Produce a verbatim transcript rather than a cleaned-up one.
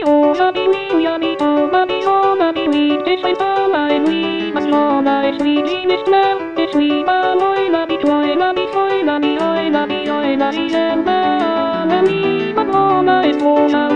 oh, yummy wee, yummy oh, mommy oh, mommy wee. It's sweet oh, my wee, my oh, my sweet dreamy smell. It's sweet oh, oi, lummy toy, lummy toy, lummy oi, lummy oi, lummy and lummy, my oh, my oh,